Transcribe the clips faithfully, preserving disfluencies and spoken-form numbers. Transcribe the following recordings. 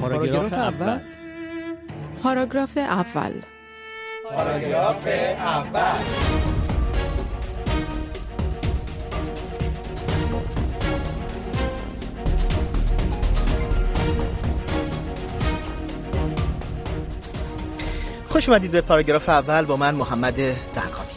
پاراگراف اول. پاراگراف اول. پاراگراف اول. خوش اومدید به پاراگراف اول با من محمد زرقامی.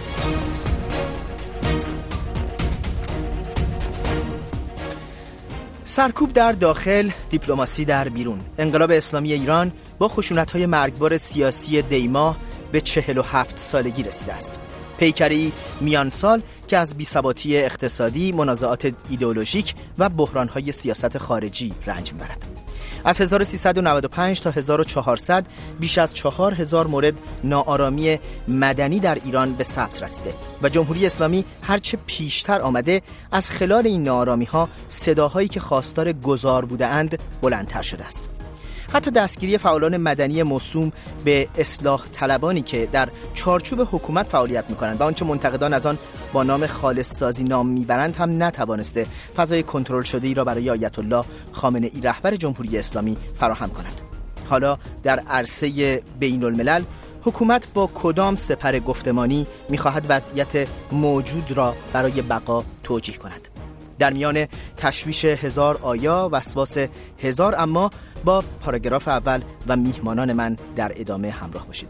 سرکوب در داخل، دیپلماسی در بیرون. انقلاب اسلامی ایران با خشونت‌های مرگبار سیاسی دیما به چهل و هفت سالگی رسیده است. پیکری میان سال که از بی‌ثباتی اقتصادی، منازعات ایدئولوژیک و بحران‌های سیاست خارجی رنج می‌برد. از هزار و سیصد و نود و پنج تا هزار و چهارصد بیش از چهار هزار مورد ناآرامی مدنی در ایران به ثبت رسیده و جمهوری اسلامی هرچه پیشتر آمده از خلال این ناآرامی‌ها صداهایی که خواستار گذار بودند بلندتر شده است. حتی دستگیری فعالان مدنی موسوم به اصلاح طلبانی که در چارچوب حکومت فعالیت می‌کنند و آنچه منتقدان از آن با نام خالص سازی نام میبرند هم نتوانسته فضای کنترل شده‌ای را برای آیت الله خامنه‌ای رهبر جمهوری اسلامی فراهم کند. حالا در عرصه بین الملل حکومت با کدام سپر گفتمانی می‌خواهد وضعیت موجود را برای بقا توجیه کند؟ در میان تشویش هزار آیا، وسواس هزار اما، با پاراگراف اول و میهمانان من در ادامه همراه باشید.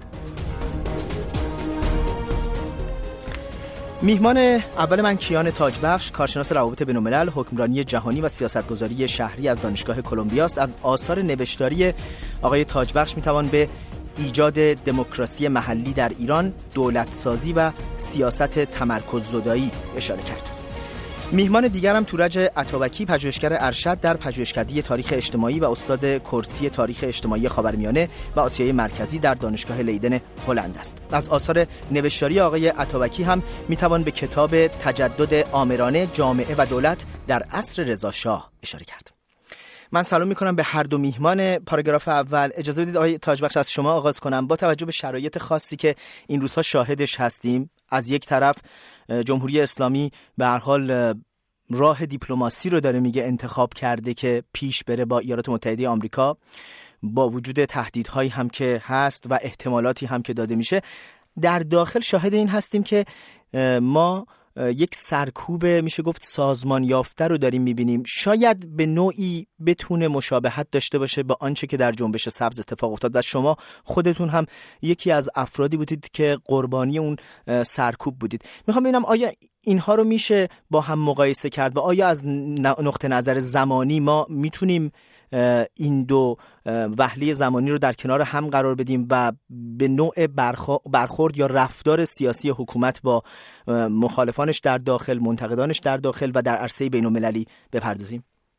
میهمان اول من کیان تاجبخش، کارشناس روابط بین‌الملل، حکمرانی جهانی و سیاستگذاری شهری از دانشگاه کلمبیا است. از آثار نوشتاری آقای تاجبخش میتوان به ایجاد دموکراسی محلی در ایران، دولتسازی و سیاست تمرکززدایی اشاره کرد. میهمان دیگرم تورج عطابکی، پژوهشگر ارشد در پژوهشکده تاریخ اجتماعی و استاد کرسی تاریخ اجتماعی خاورمیانه و آسیای مرکزی در دانشگاه لیدن هلند است. از آثار نوشتاری آقای عطابکی هم میتوان به کتاب تجدد آمرانه، جامعه و دولت در عصر رضا شاه اشاره کرد. من سلام میکنم به هر دو میهمان پاراگراف اول. اجازه بدید آقای تاجبخش از شما آغاز کنم. با توجه به شرایط خاصی که این روزها شاهدش هستیم، از یک طرف جمهوری اسلامی به هر حال راه دیپلماسی رو داره میگه انتخاب کرده که پیش بره با ایالات متحده آمریکا، با وجود تهدیدهایی هم که هست و احتمالاتی هم که داده میشه. در داخل شاهد این هستیم که ما یک سرکوب میشه گفت سازمان یافته رو داریم میبینیم. شاید به نوعی بتونه مشابهت داشته باشه با آنچه که در جنبش سبز اتفاق افتاد و شما خودتون هم یکی از افرادی بودید که قربانی اون سرکوب بودید. میخوام ببینم آیا اینها رو میشه با هم مقایسه کرد و آیا از نقطه نظر زمانی ما میتونیم این دو وهله زمانی رو در کنار هم قرار بدیم و به نوع برخورد یا رفتار سیاسی حکومت با مخالفانش در داخل، منتقدانش در داخل و در عرصه بین‌المللی بپردازیم؟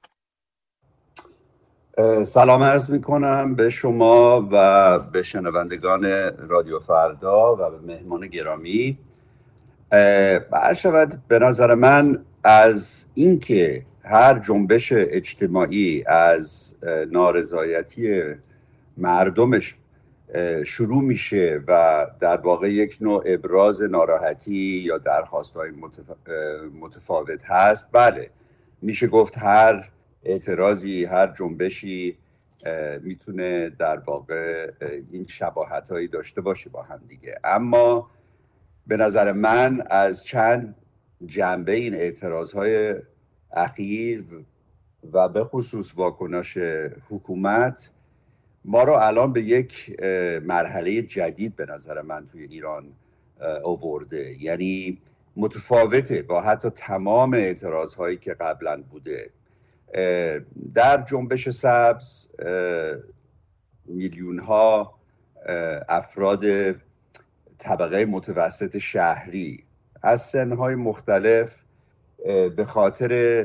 سلام عرض میکنم به شما و به شنوندگان رادیو فردا و به مهمان گرامی. برشود به نظر من از اینکه هر جنبش اجتماعی از نارضایتی مردمش شروع میشه و در واقع یک نوع ابراز ناراحتی یا درخواست‌های متفاوت هست، بله میشه گفت هر اعتراضی، هر جنبشی میتونه در واقع این شباهت‌هایی داشته باشه با هم دیگه. اما به نظر من از چند جنبه این اعتراض‌های اخیر و به خصوص واکنش حکومت ما رو الان به یک مرحله جدید به نظر من توی ایران آورده. یعنی متفاوته با حتی تمام اعتراض‌هایی که قبلا بوده. در جنبش سبز میلیون‌ها افراد طبقه متوسط شهری از سن‌های مختلف به خاطر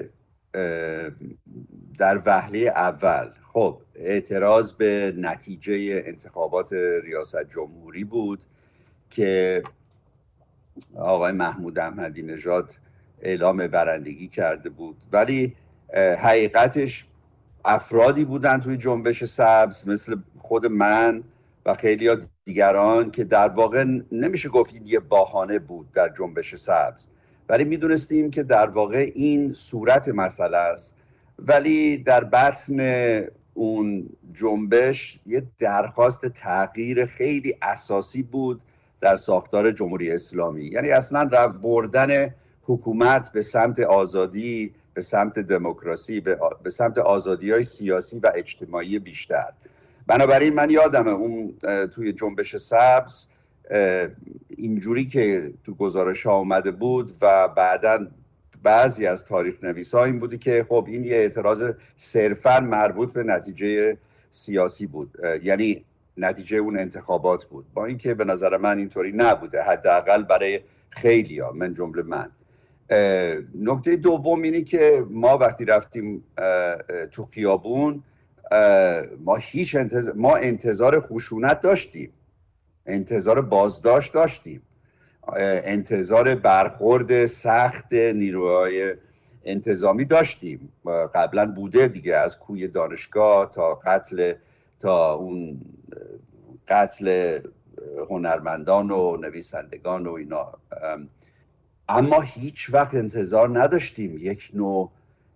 در وهله اول خب اعتراض به نتیجه انتخابات ریاست جمهوری بود که آقای محمود احمدی نژاد اعلام برندگی کرده بود، ولی حقیقتش افرادی بودن توی جنبش سبز مثل خود من و خیلی ها دیگران که در واقع نمیشه گفت یه بهانه بود در جنبش سبز، ولی میدونستیم که در واقع این صورت مسئله است، ولی در بطن اون جنبش یه درخواست تغییر خیلی اساسی بود در ساختار جمهوری اسلامی. یعنی اصلا بردن حکومت به سمت آزادی، به سمت دموکراسی، به سمت آزادی‌های سیاسی و اجتماعی بیشتر. بنابراین من یادمه اون توی جنبش سبز اینجوری که تو گزارش ها اومده بود و بعداً بعضی از تاریخ نویسا این بودی که خب این یه اعتراض صرفاً مربوط به نتیجه سیاسی بود، یعنی نتیجه اون انتخابات بود، با اینکه به نظر من اینطوری نبوده، حداقل برای خیلیا من جمله من. نکته دوم اینی که ما وقتی رفتیم تو خیابون ما هیچ انتظار ما انتظار خشونت داشتیم، انتظار بازداشت داشتیم، انتظار برخورد سخت نیروهای انتظامی داشتیم. قبلا بوده دیگه، از کوی دانشگاه تا قتل تا اون قتل هنرمندان و نویسندگان و اینا. اما هیچ وقت انتظار نداشتیم یک نوع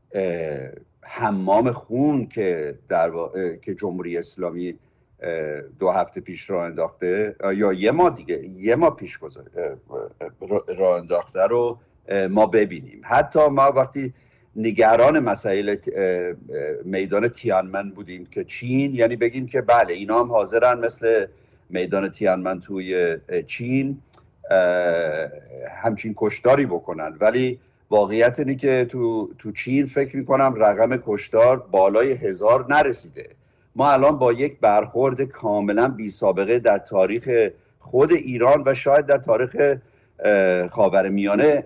حمام خون که در واقع که جمهوری اسلامی دو هفته پیش راه انداخته یا یه ماه دیگه یه ماه پیش راه انداخته رو ما ببینیم. حتی ما وقتی نگران مسائل میدان تیانمن بودیم که چین، یعنی بگیم که بله اینا هم حاضرن مثل میدان تیانمن توی چین همچین کشتاری بکنن، ولی واقعیت اینه که تو تو چین فکر میکنم رقم کشتار بالای هزار نرسیده. ما الان با یک برخورد کاملا بی سابقه در تاریخ خود ایران و شاید در تاریخ خاورمیانه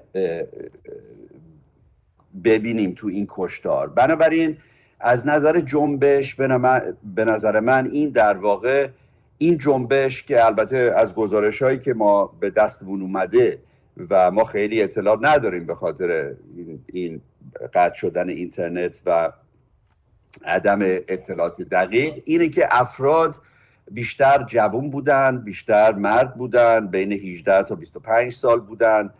ببینیم تو این کشتار. بنابراین از نظر جنبش به نظر من این در واقع این جنبش که البته از گزارش هایی که ما به دستمون اومده و ما خیلی اطلاع نداریم به خاطر این, این قطع شدن اینترنت و عدم اطلاعات دقیق، اینه که افراد بیشتر جوان بودن، بیشتر مرد بودن، بین هجده تا بیست و پنج سال بودن.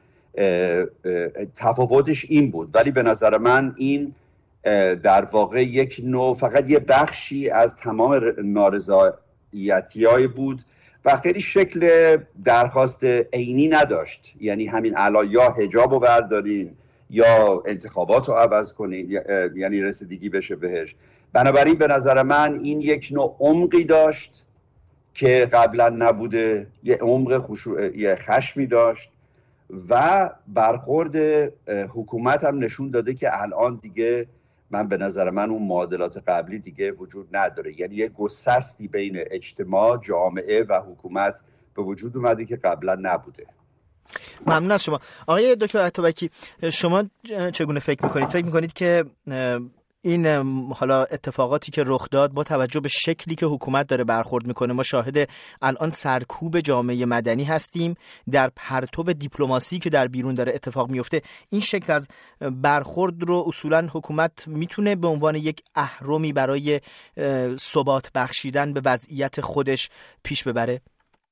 تفاوتش این بود، ولی به نظر من این در واقع یک نوع فقط یه بخشی از تمام نارضایتی‌های بود و خیلی شکل درخواست عینی نداشت. یعنی همین الان یا حجاب رو بردارین یا انتخابات رو عوض کنین، یعنی رسیدگی بشه بهش. بنابراین به نظر من این یک نوع عمقی داشت که قبلا نبوده، یه عمق خشوع، یه خشمی داشت و برخورد حکومت هم نشون داده که الان دیگه من به نظر من اون معادلات قبلی دیگه وجود نداره. یعنی یه گسستی بین اجتماع، جامعه و حکومت به وجود اومده که قبلا نبوده. ممنون از شما آقای دکتر عطابکی. شما چگونه فکر میکنید؟ فکر میکنید که این حالا اتفاقاتی که رخ داد با توجه به شکلی که حکومت داره برخورد میکنه، ما شاهد الان سرکوب جامعه مدنی هستیم در پرتو دیپلماسی که در بیرون داره اتفاق میفته، این شکل از برخورد رو اصولا حکومت میتونه به عنوان یک اهرمی برای ثبات بخشیدن به وضعیت خودش پیش ببره؟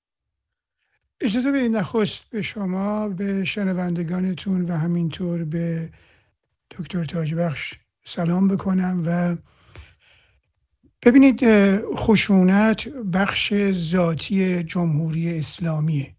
اجازه بدید نخست به شما، به شنوندگانتون و همینطور به دکتر تاجبخش سلام بکنم. و ببینید، خشونت بخش ذاتی جمهوری اسلامیه.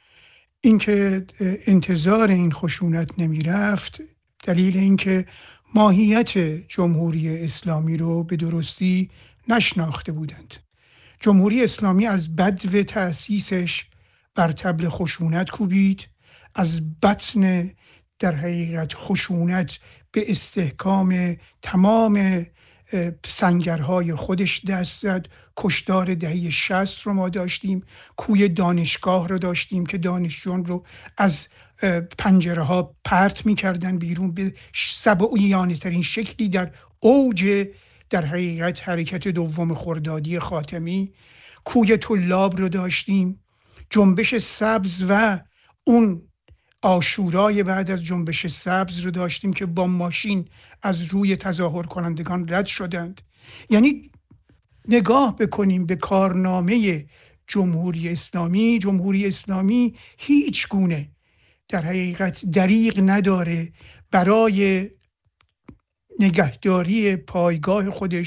اینکه انتظار این خشونت نمی رفت دلیل اینکه ماهیت جمهوری اسلامی رو به درستی نشناخته بودند. جمهوری اسلامی از بدو تأسیسش بر طبل خشونت کوبید، از بطن در حقیقت خشونت به استحکام تمام سنگرهای خودش دست زد. کشتار دهه شصت رو ما داشتیم، کوی دانشگاه رو داشتیم که دانشجویان رو از پنجره ها پرت می کردن بیرون به سبعیانه ترین شکلی در اوج در حقیقت حرکت دوم خردادی خاتمی. کوی طلاب رو داشتیم، جنبش سبز و اون عاشورای بعد از جنبش سبز رو داشتیم که با ماشین از روی تظاهر کنندگان رد شدند. یعنی نگاه بکنیم به کارنامه جمهوری اسلامی. جمهوری اسلامی هیچ گونه در حقیقت دریغ نداره برای نگهداری پایگاه خودش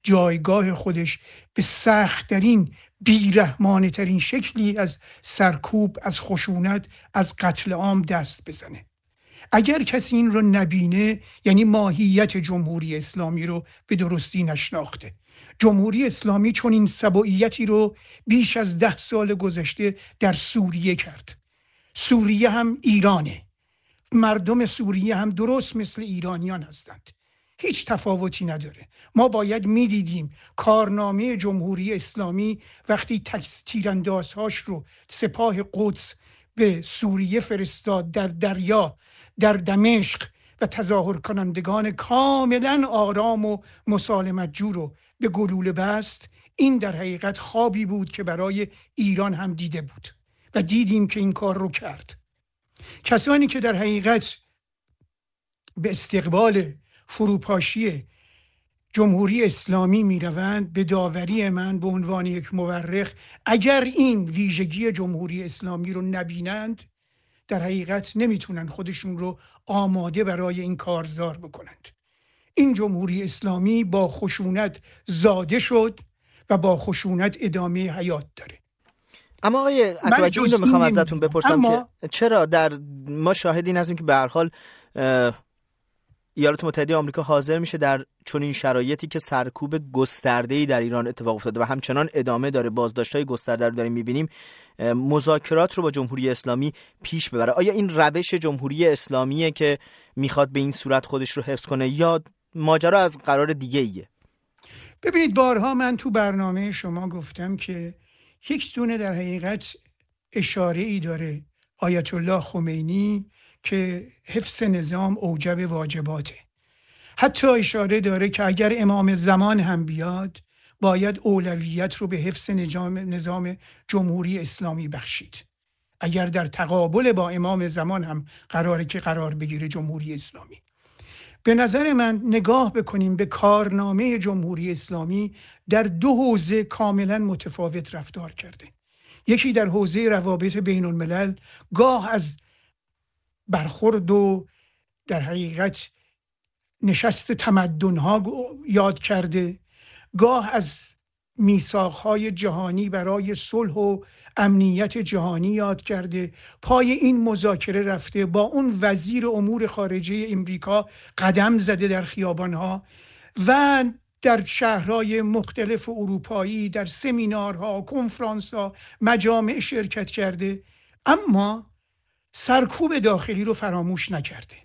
جایگاه خودش به سخت‌ترین بیرحمانه ترین شکلی از سرکوب، از خشونت، از قتل عام دست بزنه. اگر کسی این رو نبینه یعنی ماهیت جمهوری اسلامی رو به درستی نشناخته. جمهوری اسلامی چون این سبوعیتی رو بیش از ده سال گذشته در سوریه کرد. سوریه هم ایرانه، مردم سوریه هم درست مثل ایرانیان هستند، هیچ تفاوتی نداره. ما باید میدیدیم کارنامه جمهوری اسلامی وقتی تیراندازهاش رو سپاه قدس به سوریه فرستاد، در دریا، در دمشق، و تظاهر کنندگان کاملا آرام و مسالمت جو رو به گلوله بست. این در حقیقت خوابی بود که برای ایران هم دیده بود و دیدیم که این کار رو کرد. کسانی که در حقیقت به استقبال فروپاشی جمهوری اسلامی می روند، به داوری من به عنوان یک مورخ، اگر این ویژگی جمهوری اسلامی رو نبینند در حقیقت نمیتونن خودشون رو آماده برای این کارزار بکنند. این جمهوری اسلامی با خشونت زاده شد و با خشونت ادامه حیات داره. اما آقای عطوبکی این رو میخوام ازتون بپرسم اما... که چرا در ما شاهدین هستیم که به هر حال ایالات متحده آمریکا حاضر میشه در چنین شرایطی که سرکوب گسترده‌ای در ایران اتفاق افتاده و همچنان ادامه داره، بازداشت‌های گسترده رو داریم می‌بینیم، مذاکرات رو با جمهوری اسلامی پیش ببره؟ آیا این روش جمهوری اسلامیه که میخواد به این صورت خودش رو حفظ کنه یا ماجرا از قرار دیگه ایه؟ ببینید، بارها من تو برنامه شما گفتم که یک دونه در حقیقت اشاره ای داره آیت الله خمینی که حفظ نظام اوجب واجباته. حتی اشاره داره که اگر امام زمان هم بیاد باید اولویت رو به حفظ نظام, نظام جمهوری اسلامی بخشید. اگر در تقابل با امام زمان هم قراره که قرار بگیره جمهوری اسلامی. به نظر من نگاه بکنیم به کارنامه جمهوری اسلامی، در دو حوزه کاملا متفاوت رفتار کرده. یکی در حوزه روابط بین الملل، گاه از برخورد و در حقیقت نشست تمدن‌ها یاد کرده، گاه از میثاق‌های جهانی برای صلح و امنیت جهانی یاد کرده، پای این مذاکره رفته، با اون وزیر امور خارجه امریکا قدم زده در خیابان‌ها و در شهرهای مختلف اروپایی، در سمینارها، کنفرانس‌ها، مجامع شرکت کرده، اما سرکوب داخلی رو فراموش نکرده.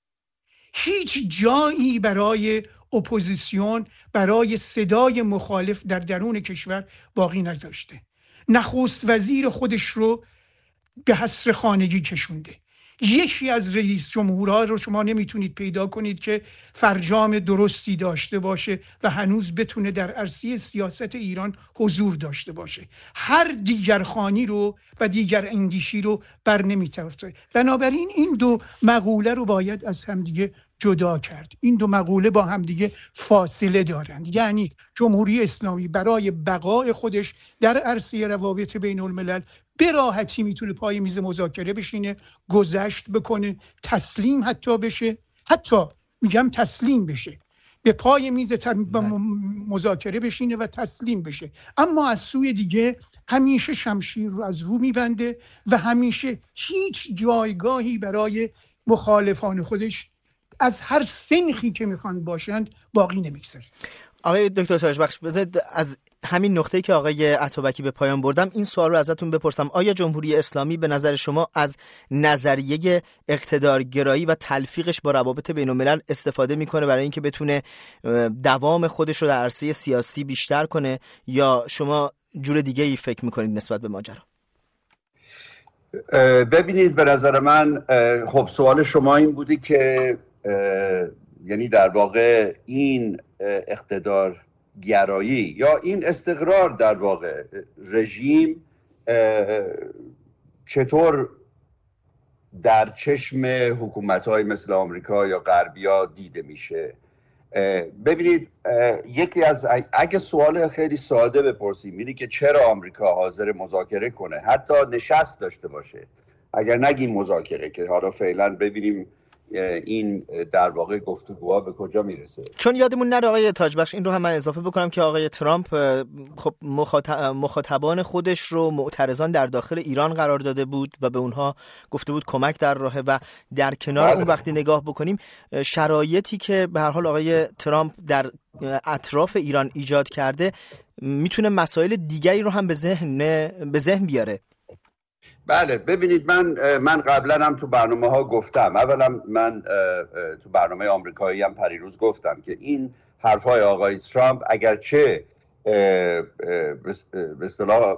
هیچ جایی برای اپوزیسیون، برای صدای مخالف در درون کشور باقی نذاشته. نخست وزیر خودش رو به حصر خانگی کشونده. یکی از رئیس جمهورها رو شما نمیتونید پیدا کنید که فرجام درستی داشته باشه و هنوز بتونه در عرصه سیاست ایران حضور داشته باشه. هر دیگر خانی رو و دیگر اندیشی رو بر نمیتافته. بنابراین این دو مقوله رو باید از همدیگه جدا کرد. این دو مقوله با همدیگه فاصله دارند. یعنی جمهوری اسلامی برای بقای خودش در عرصه روابط بین الملل به راحتی میتونه پای میز مذاکره بشینه، گذشت بکنه، تسلیم حتی بشه، حتی میگم تسلیم بشه، به پای میز مذاکره بشینه و تسلیم بشه. اما از سوی دیگه همیشه شمشیر رو از رو میبنده و همیشه هیچ جایگاهی برای مخالفان خودش از هر سنخی که میخوان باشند باقی نمیگذاره. آقای دکتر تاجبخش، بذارید از همین نقطه‌ای که آقای عطوبکی به پایان بردم این سوال رو ازتون بپرسم. آیا جمهوری اسلامی به نظر شما از نظریه اقتدارگرایی و تلفیقش با روابط بین‌الملل استفاده میکنه برای اینکه بتونه دوام خودش رو در عرصه سیاسی بیشتر کنه، یا شما جور دیگه ای فکر میکنید نسبت به ماجرا؟ ببینید، به نظر من خب سوال شما این بودی که یعنی در واقع این اقتدار گرایی یا این استقرار در واقع رژیم چطور در چشم حکومت‌های مثل آمریکا یا غربی‌ها دیده میشه. ببینید، یکی از اگه سوال خیلی ساده بپرسیم اینه که چرا آمریکا حاضر مذاکره کنه، حتی نشست داشته باشه، اگر نگیم مذاکره که حالا فعلا ببینیم این در واقع گفتگوها به کجا میرسه. چون یادمون نره آقای تاجبخش، این رو هم من اضافه بکنم که آقای ترامپ خب مخاطبان خودش رو معترضان در داخل ایران قرار داده بود و به اونها گفته بود کمک در راهه و در کنار بله. اون وقتی نگاه بکنیم شرایطی که به هر حال آقای ترامپ در اطراف ایران ایجاد کرده میتونه مسائل دیگری رو هم به ذهن به ذهن بیاره. بله ببینید، من من قبلا هم تو برنامه ها گفتم، اولا من تو برنامه آمریکایی هم پریروز گفتم که این حرفای آقای ترامپ اگرچه به اصطلاح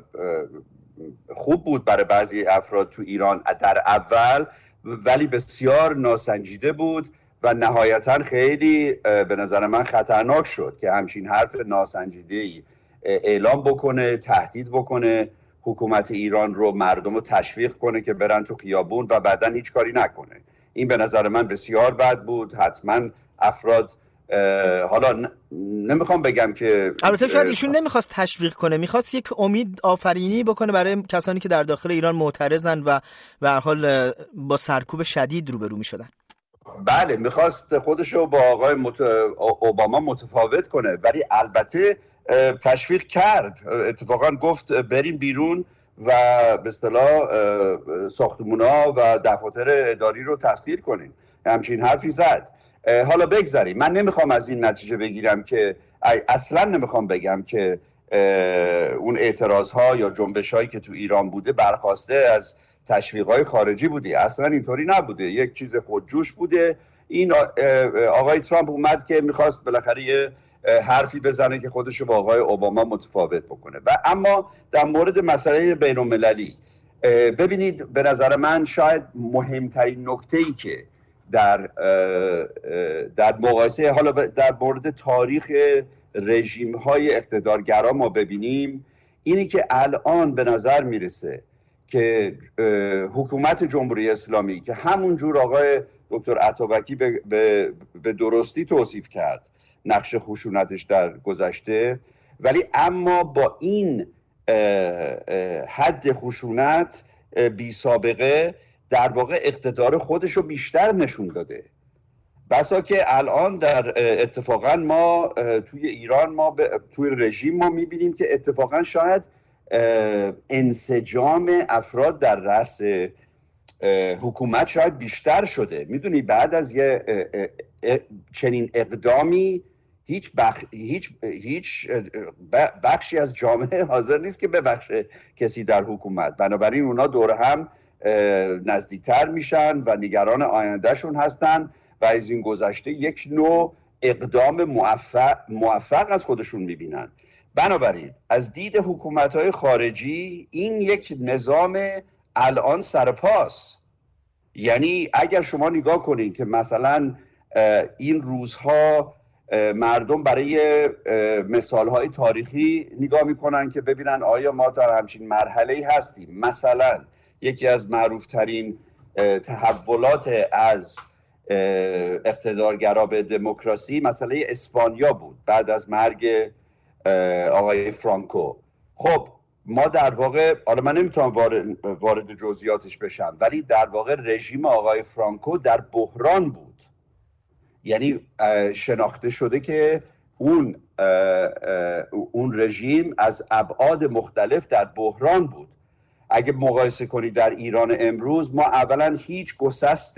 خوب بود برای بعضی افراد تو ایران در اول، ولی بسیار ناسنجیده بود و نهایتا خیلی به نظر من خطرناک شد که همچین حرف ناسنجیده‌ای اعلام بکنه، تهدید بکنه حکومت ایران رو، مردم رو تشویق کنه که برن تو خیابون و بعدن هیچ کاری نکنه. این به نظر من بسیار بد بود. حتما افراد حالا نمیخوام بگم که البته شاید ایشون نمیخواست تشویق کنه، میخواست یک امید آفرینی بکنه برای کسانی که در داخل ایران معترضن و به هر حال با سرکوب شدید روبرو میشدن. بله میخواست خودشو با آقای مت... اوباما متفاوت کنه، ولی البته تشویق کرد. اتفاقا گفت بریم بیرون و به اصطلاح ساختمونا و دفاتر اداری رو تسخیر کنیم. همچین حرفی زد. حالا بگذاریم، من نمیخوام از این نتیجه بگیرم که اصلا نمیخوام بگم که اون اعتراض ها یا جنبش هایی که تو ایران بوده برخواسته از تشویق های خارجی بوده. اصلا اینطوری نبوده، یک چیز خودجوش بوده. این آقای ترامپ اومد که میخواست بالاخره یه حرفی بزنه که خودش با آقای اوباما متفاوت بکنه. و اما در مورد مسئله بین المللی ببینید، به نظر من شاید مهمترین نکته‌ای که در در مقایسه حالا در مورد تاریخ رژیم‌های اقتدارگرا ما ببینیم اینی که الان به نظر میرسه که حکومت جمهوری اسلامی که همون جور آقای دکتر عطابکی به, به, به درستی توصیف کرد نقش خشونتش در گذشته، ولی اما با این حد خشونت بی سابقه در واقع اقتدار خودش رو بیشتر نشون داده. بسا که الان در اتفاقا ما توی ایران ما توی رژیم ما میبینیم که اتفاقا شاید انسجام افراد در رأس حکومت شاید بیشتر شده. میدونی بعد از یه چنین اقدامی هیچ, بخ... هیچ... هیچ بخشی از جامعه حاضر نیست که ببخشه کسی در حکومت. بنابراین اونا دور هم نزدیکتر میشن و نگران آیندهشون هستن و از این گذشته یک نوع اقدام موفق, موفق از خودشون میبینن. بنابراین از دید حکومت‌های خارجی این یک نظام الان سرپاس. یعنی اگر شما نگاه کنین که مثلا این روزها مردم برای مثالهای تاریخی نگاه میکنن که ببینن آیا ما در همچین مرحله‌ای هستیم. مثلا یکی از معروفترین تحولات از اقتدارگرا به دموکراسی مسئله اسپانیا بود بعد از مرگ آقای فرانکو. خب ما در واقع، حالا من نمیتونم وارد, وارد جزئیاتش بشم، ولی در واقع رژیم آقای فرانکو در بحران بود. یعنی شناخته شده که اون اون رژیم از ابعاد مختلف در بحران بود. اگه مقایسه کنید در ایران امروز، ما اولا هیچ گسست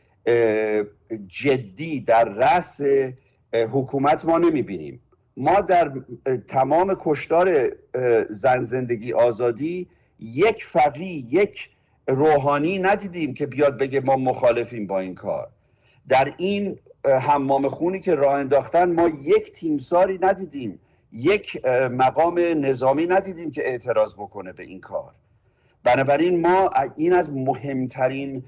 جدی در رأس حکومت ما نمیبینیم. ما در تمام کشتار زن زندگی آزادی یک فقیه، یک روحانی ندیدیم که بیاد بگه ما مخالفیم با این کار. در این حمام خونی که راه انداختن ما یک تیمساری ندیدیم، یک مقام نظامی ندیدیم که اعتراض بکنه به این کار. بنابراین ما این از مهمترین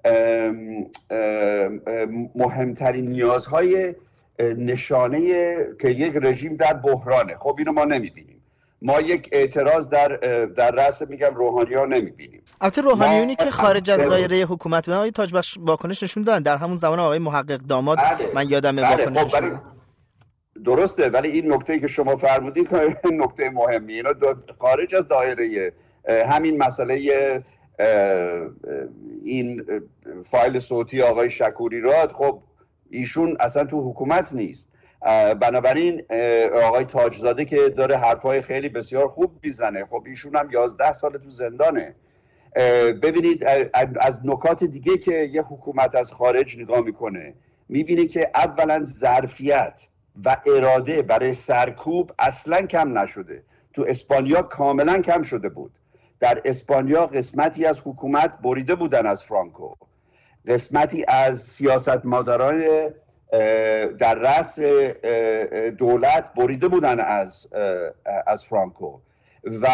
مهمترین نیازهای نشانه که یک رژیم در بحرانه. خب اینو ما نمیبینیم. ما یک اعتراض در در رأس میگم روحانی ها نمیبینیم. البته روحانیونی که خارج از دایره حکومت بودن آقای تاجبخش واکنش نشون دادن. در همون زمان آقای محقق داماد بله. من یادم بله. واکنش خب نشون درسته، ولی این نکته‌ای که شما فرمودید نکته مهمی. اینا خارج از دایره همین مسئله این فایل صوتی آقای شکوری راد، خب ایشون اصلا تو حکومت نیست. بنابراین آقای تاجزاده که داره حرفای خیلی بسیار خوب میزنه، خب ایشون هم یازده سال تو زندانه. ببینید از نکات دیگه که یه حکومت از خارج نگاه میکنه، میبینه که اولا ظرفیت و اراده برای سرکوب اصلا کم نشده. تو اسپانیا کاملا کم شده بود. در اسپانیا قسمتی از حکومت بریده بودن از فرانکو، قسمتی از سیاستمداران در رأس دولت بریده بودن از از فرانکو و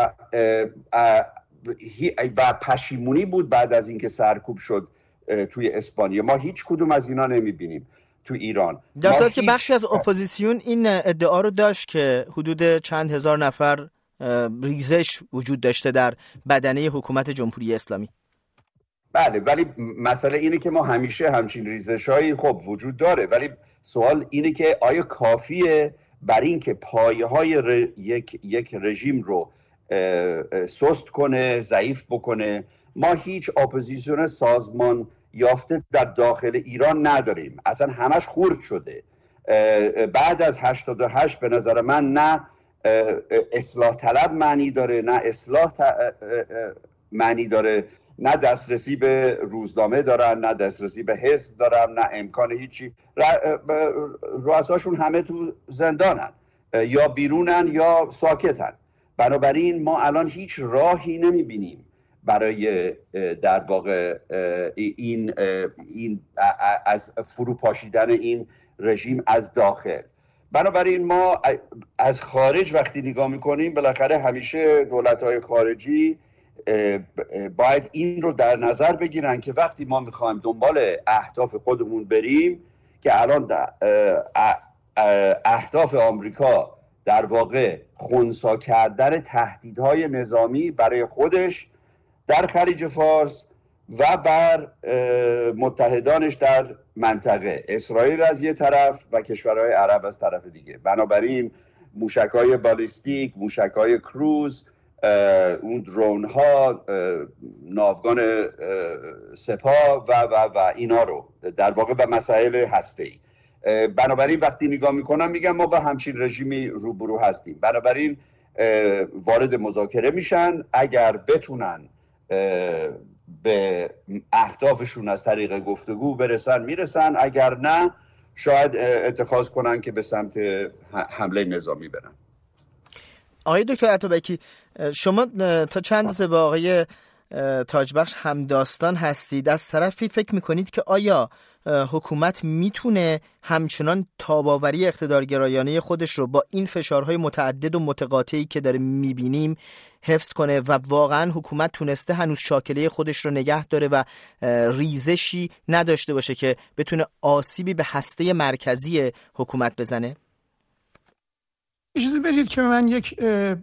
و پشیمونی بود بعد از اینکه سرکوب شد توی اسپانیا. ما هیچ کدوم از اینا نمیبینیم تو ایران، در صورتی که بخشی از اپوزیسیون این ادعا رو داشت که حدود چند هزار نفر ریزش وجود داشته در بدنه حکومت جمهوری اسلامی. بله، ولی مسئله اینه که ما همیشه همچین ریزش‌هایی خب وجود داره، ولی سوال اینه که آیا کافیه برای اینکه پایه‌های ر... یک یک رژیم رو سست کنه، ضعیف بکنه؟ ما هیچ اپوزیسیون سازمان یافته در داخل ایران نداریم، اصلا همش خرد شده. بعد از هشتاد و هشت به نظر من نه اصلاح طلب معنی داره، نه اصلاح معنی داره، نه دسترسی به روزنامه دارن، نه دسترسی به حزب دارن، نه امکان هیچی. رؤساشون همه تو زندانن، یا بیرونن یا ساکتن. بنابراین ما الان هیچ راهی نمیبینیم برای در واقع این این از فروپاشیدن این رژیم از داخل. بنابراین ما از خارج وقتی نگاه میکنیم، بالاخره همیشه دولت‌های خارجی باید این رو در نظر بگیرن که وقتی ما میخوایم دنبال اهداف خودمون بریم، که الان اهداف آمریکا در واقع خنثی کردن تهدیدهای نظامی برای خودش در خلیج فارس و بر متحدانش در منطقه، اسرائیل از یه طرف و کشورهای عرب از طرف دیگه. بنابراین موشک‌های بالیستیک، موشک‌های کروز، اون درون ها، ناوگان سپاه و و و اینا رو در واقع به مسائل هسته‌ای. بنابراین وقتی نگاه میکنم میگم ما با همچین رژیمی روبرو هستیم. بنابراین وارد مذاکره میشن، اگر بتونن به اهدافشون از طریق گفتگو برسن میرسن، اگر نه شاید اتخاذ کنن که به سمت حمله نظامی برن. آقای دکتر عطابکی، شما تا چند روز با آقای تاجبخش همداستان هستید. از طرفی فکر میکنید که آیا حکومت میتونه همچنان تاباوری اقتدارگرایانه خودش رو با این فشارهای متعدد و متقاطعی که داره میبینیم حفظ کنه و واقعا حکومت تونسته هنوز شاکله خودش رو نگه داره و ریزشی نداشته باشه که بتونه آسیبی به هسته مرکزی حکومت بزنه؟ اجازه بدید که من یک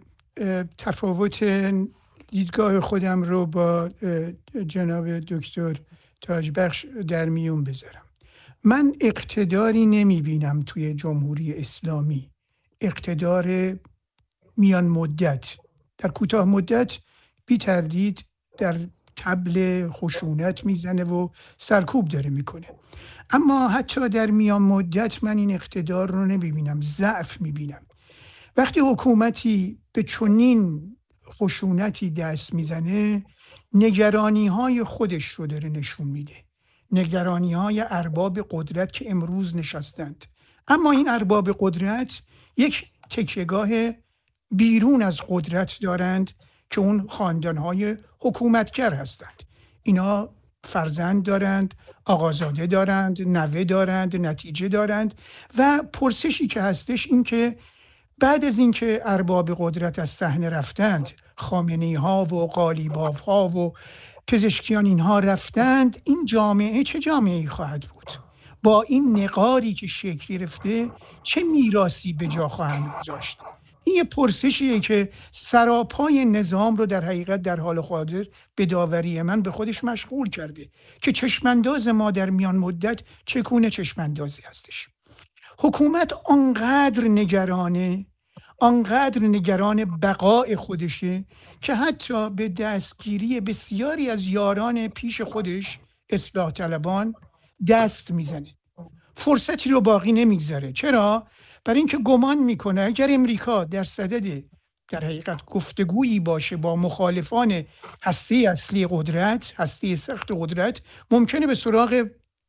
تفاوت دیدگاه خودم رو با جناب دکتر تاجبخش در میون بذارم. من اقتداری نمی بینم توی جمهوری اسلامی، اقتدار میان مدت. در کوتاه مدت بی تردید در طبل خشونت میزنه و سرکوب داره میکنه، اما حتی در میان مدت من این اقتدار رو نمی بینم، ضعف می بینم. وقتی حکومتی به چنین خشونتی دست میزنه، نگرانی های خودش رو داره نشون میده، نگرانی های ارباب قدرت که امروز نشستند. اما این ارباب قدرت یک تکیهگاه بیرون از قدرت دارند که اون خاندانهای حکومتگر هستند. اینا فرزند دارند، آقازاده دارند، نوه دارند، نتیجه دارند و پرسشی که هستش این که بعد از اینکه ارباب قدرت از صحنه رفتند، خامنه‌ای ها و قالیباف ها و پزشکیان اینها رفتند، این جامعه چه جامعه‌ای خواهد بود؟ با این نقاری که شکلی رفته چه میراثی به جا خواهند گذاشت؟ این یه پرسشیه که سراپای نظام رو در حقیقت در حال حاضر به داوری من به خودش مشغول کرده که چشمانداز ما در میان مدت چگونه چشماندازی هستش. حکومت آنقدر نگرانه، آنقدر نگران بقای خودشه که حتی به دستگیری بسیاری از یاران پیش خودش اصلاح طلبان دست میزنه. فرصتی رو باقی نمیگذاره. چرا؟ برای اینکه گمان میکنه اگر امریکا در صدد در حقیقت گفتگویی باشه با مخالفان هسته اصلی قدرت، هسته سخت قدرت، ممکنه به سراغ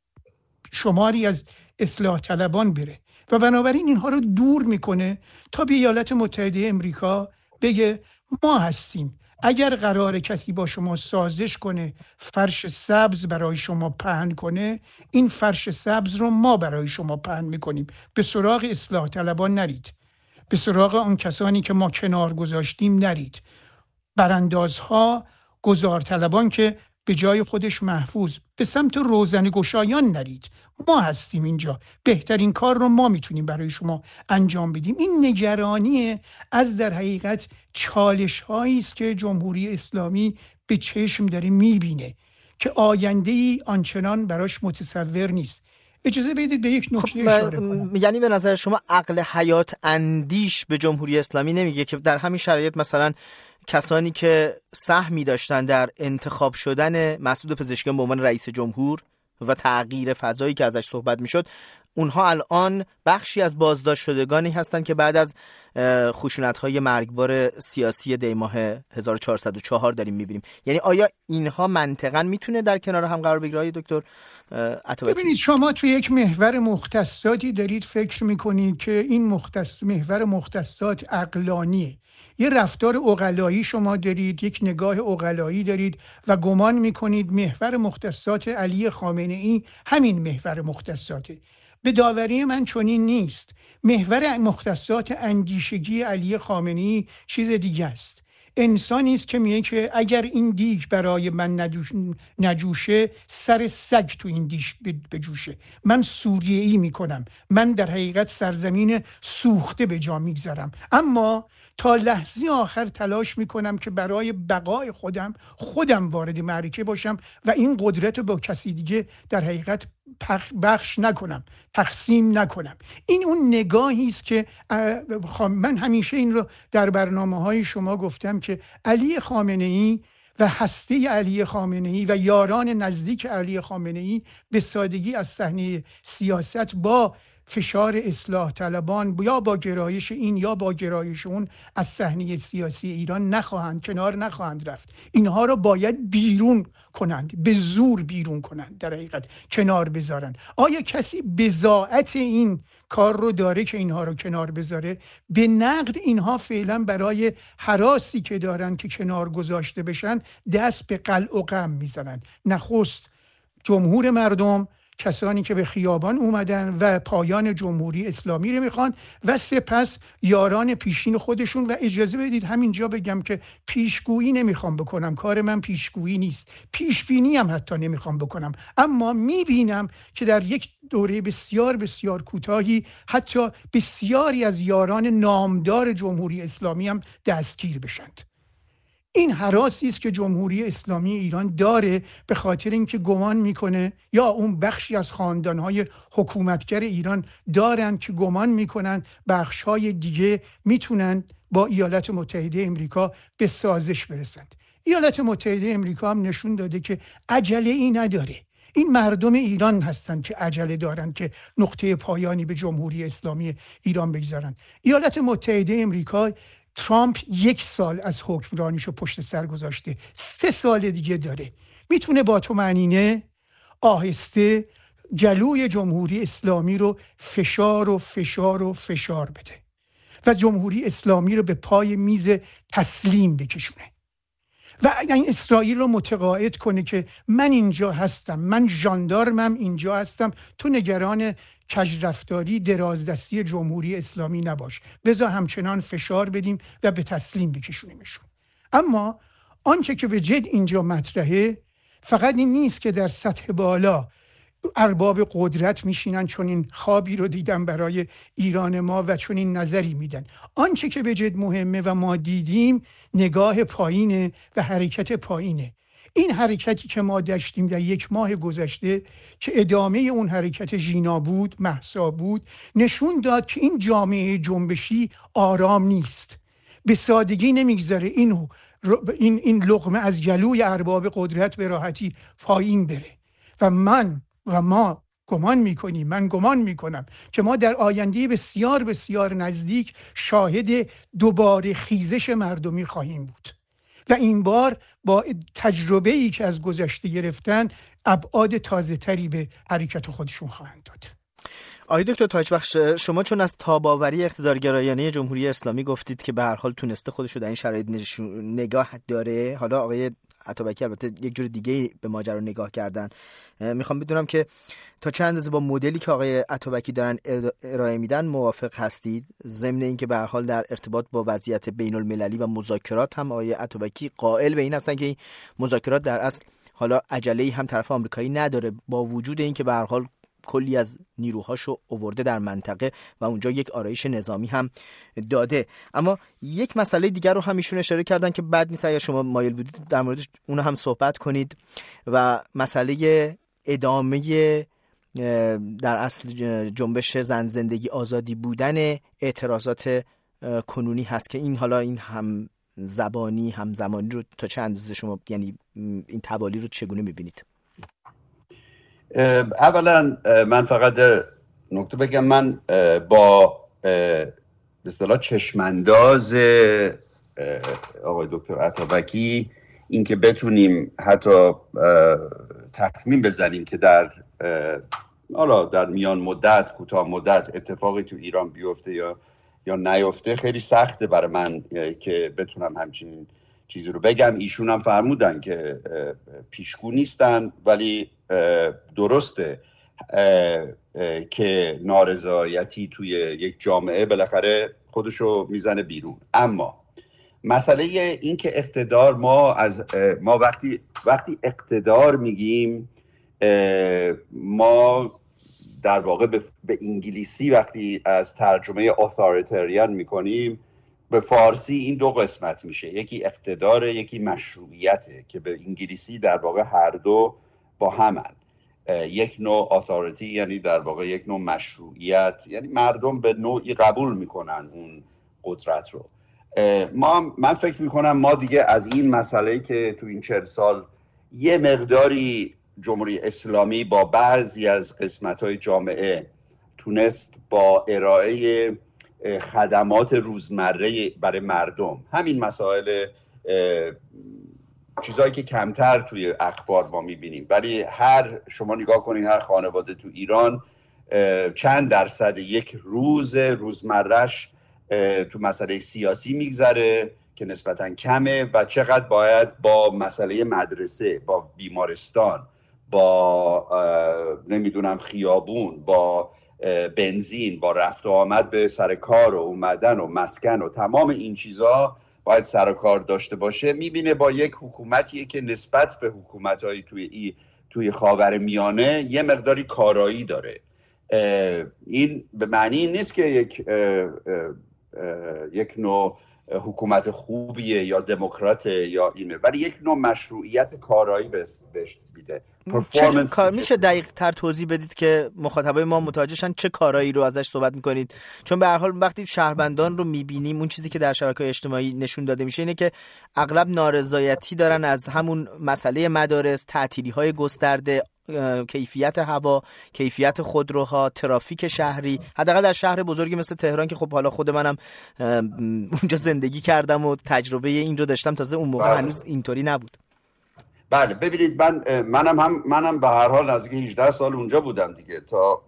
شماری از اصلاح طلبان بره و بنابراین اینها رو دور میکنه تا به ایالات متحده امریکا بگه ما هستیم. اگر قرار کسی با شما سازش کنه، فرش سبز برای شما پهن کنه، این فرش سبز رو ما برای شما پهن میکنیم. به سراغ اصلاح طلبان نرید، به سراغ آن کسانی که ما کنار گذاشتیم نرید، براندازها، گذار طلبان که به جای خودش محفوظ، به سمت روزن گشایان نرید. ما هستیم اینجا، بهترین کار رو ما میتونیم برای شما انجام بدیم. این نگرانی از در حقیقت چالش هایی است که جمهوری اسلامی به چشم داره میبینه که آینده ای آنچنان براش متصور نیست. اجازه بدید به یک نکته خب اشاره کنم. یعنی به نظر شما عقل حیات اندیش به جمهوری اسلامی نمیگه که در همین شرایط مثلا کسانی که سهمی داشتن در انتخاب شدن مسعود پزشکیان به عنوان رئیس جمهور و تغییر فضایی که ازش صحبت میشد، اونها الان بخشی از بازداشت شدگانی هستند که بعد از خشونت‌های مرگبار سیاسی دی ماه هزار و چهارصد و چهار داریم میبینیم. یعنی آیا اینها منطقاً میتونه در کنار هم قرار بگیره دکتر عطابکی؟ ببینید، شما توی یک محور مختصاتی دارید فکر میکنید که این مختص محور مختصات عقلانیه. یه رفتار عقلایی شما دارید، یک نگاه عقلایی دارید و گمان میکنید محور مختصات علی خامنه ای همین محور مختصاته. به داوری من چنین نیست. محور مختصات اندیشگی علی خامنه ای چیز دیگه است. انسانی است که میگه که اگر این دیگ برای من نجوشه، سر سگ تو این دیگ بجوشه. من سوریه‌ای میکنم، من در حقیقت سرزمین سوخته به جا میگذارم، اما تا لحظه آخر تلاش میکنم که برای بقای خودم خودم وارد معرکه باشم و این قدرت رو با کسی دیگه در حقیقت بخش نکنم، تقسیم نکنم. این اون نگاهی است که من همیشه این رو در برنامه‌های شما گفتم که علی خامنه ای و هسته علی خامنه ای و یاران نزدیک علی خامنه ای به سادگی از صحنه سیاست با فشار اصلاح طلبان یا با گرایش این یا با گرایش اون از صحنه سیاسی ایران نخواهند کنار نخواهند رفت. اینها رو باید بیرون کنند، به زور بیرون کنند، در حقیقت کنار بذارن. آیا کسی بضاعت این کار رو داره که اینها رو کنار بذاره؟ به نقد اینها فعلا برای هراسی که دارن که کنار گذاشته بشن دست به قلع و قم میزنن. نخست جمهور مردم، کسانی که به خیابان اومدن و پایان جمهوری اسلامی رو میخوان، و سپس یاران پیشین خودشون. و اجازه بدید همینجا بگم که پیشگویی نمیخوام بکنم، کار من پیشگویی نیست، پیشبینی هم حتی نمیخوام بکنم، اما میبینم که در یک دوره بسیار بسیار کوتاهی حتی بسیاری از یاران نامدار جمهوری اسلامی هم دستگیر بشند. این هراسی است که جمهوری اسلامی ایران داره، به خاطر اینکه گمان میکنه، یا اون بخشی از خاندانهای حکومتگر ایران دارن که گمان میکنن بخشهای دیگه میتونن با ایالات متحده امریکا به سازش برسند. ایالات متحده امریکا هم نشون داده که عجله ای نداره. این مردم ایران هستند که عجله دارن که نقطه پایانی به جمهوری اسلامی ایران بگذارن. ایالات متحده امریکا، ترامپ یک سال از حکمرانیشو پشت سر گذاشته، سه سال دیگه داره. میتونه با طمأنینه آهسته جلوی جمهوری اسلامی رو فشار و فشار و فشار بده و جمهوری اسلامی رو به پای میز تسلیم بکشونه و این اسرائیل رو متقاعد کنه که من اینجا هستم، من ژاندارمم، اینجا هستم، تو نگران کجرفتاری درازدستی جمهوری اسلامی نباش، بذار همچنان فشار بدیم و به تسلیم بکشونیمشون. اما آنچه که به جد اینجا مطرحه فقط این نیست که در سطح بالا ارباب قدرت میشینن چون این خوابی رو دیدن برای ایران ما و چون این نظری میدن. آنچه که به جد مهمه و ما دیدیم نگاه پایینه و حرکت پایینه. این حرکتی که ما داشتیم در یک ماه گذشته که ادامه اون حرکت ژینا بود، مهسا بود، نشون داد که این جامعه جنبشی آرام نیست. به سادگی نمیگذره این این این لقمه از جلوی ارباب قدرت به راحتی پایین بره. و من و ما گمان میکنیم من گمان میکنم که ما در آینده بسیار بسیار نزدیک شاهد دوباره خیزش مردمی خواهیم بود و این بار با تجربه‌ای که از گذشته گرفتن ابعاد تازه‌تری به حرکت خودشون خواهند داد. آقای دکتر تاجبخش، شما چون از تاب‌آوری اقتدارگرایانه جمهوری اسلامی گفتید که به هر حال تونسته خودش رو در این شرایط نگاه داره، حالا آقای عطابکی البته یک جور دیگه به ماجرا نگاه کردن، میخوام بدونم که تا چند اندازه با مدلی که آقای عطابکی دارن ارائه میدن موافق هستید؟ ضمن اینکه به هر حال در ارتباط با وضعیت بین المللی و مذاکرات هم آقای عطابکی قائل به این هستن که این مذاکرات در اصل حالا عجله‌ای هم طرف آمریکایی نداره، با وجود اینکه به هر حال کلی از نیروهاشو آورده در منطقه و اونجا یک آرایش نظامی هم داده. اما یک مسئله دیگر رو هم ایشون اشاره کردن که بد نیست اگر شما مایل بودید در موردش اون هم صحبت کنید، و مسئله ادامه در اصل جنبش زن زندگی آزادی بودن اعتراضات کنونی هست که این حالا این هم زبانی هم زمانی رو تا چه اندازه شما یعنی این توالی رو چگونه می‌بینید؟ اولا من فقط در نکته بگم، من با به اصطلاح چشمانداز آقای دکتر عطابکی این که بتونیم حتی تخمین بزنیم که در حالا در میان مدت کوتاه مدت اتفاقی تو ایران بیفته یا یا نیفته خیلی سخته برای من که بتونم همچین چیزی رو بگم. ایشون هم فرمودن که پیشگو نیستن، ولی درسته که نارضایتی توی یک جامعه بالاخره خودشو میزنه بیرون. اما مسئله این که اقتدار، ما از ما وقتی وقتی اقتدار میگیم، ما در واقع به, به انگلیسی وقتی از ترجمه authoritarian میکنیم، به فارسی این دو قسمت میشه، یکی اقتداره یکی مشروعیته، که به انگلیسی در واقع هر دو با همن. یک نوع اتوریتی یعنی در واقع یک نوع مشروعیت، یعنی مردم به نوعی قبول میکنن اون قدرت رو. ما من فکر میکنم ما دیگه از این مسئله که تو این چهل سال یه مقداری جمهوری اسلامی با بعضی از قسمت‌های جامعه تونست با ارائه خدمات روزمره برای مردم، همین مسائل چیزایی که کمتر توی اخبار ما میبینیم، ولی هر شما نگاه کنین هر خانواده تو ایران چند درصد یک روز روزمرش تو مسئله سیاسی میگذره که نسبتاً کمه، و چقدر باید با مسئله مدرسه، با بیمارستان، با نمیدونم خیابون، با بنزین، با رفت و آمد به سر کار و اومدن و مسکن و تمام این چیزا باید سر و کار داشته باشه. میبینه با یک حکومتیه که نسبت به حکومت‌های توی ای توی خاورمیانه یه مقداری کارایی داره. این به معنی نیست که یک اه اه اه یک نوع حکومت خوبیه یا دموکراته یا اینه، ولی یک نوع مشروعیت کارایی بهش میده. کار میشه دقیق تر توضیح بدید که مخاطبای ما متوجه شن چه کارایی رو ازش صحبت میکنید؟ چون به هر حال وقتی شهروندان رو میبینیم، اون چیزی که در شبکه‌های اجتماعی نشون داده میشه اینه که اغلب نارضایتی دارن از همون مسئله مدارس، تعطیلی‌های گسترده، کیفیت هوا، کیفیت خودروها، ترافیک شهری، حداقل در شهر بزرگی مثل تهران که خب حالا خود منم اونجا زندگی کردم و تجربه این رو داشتم، تازه اون موقع هنوز اینطوری نبود. بله ببینید، من منم هم منم به هر حال نزدیک هجده سال اونجا بودم دیگه، تا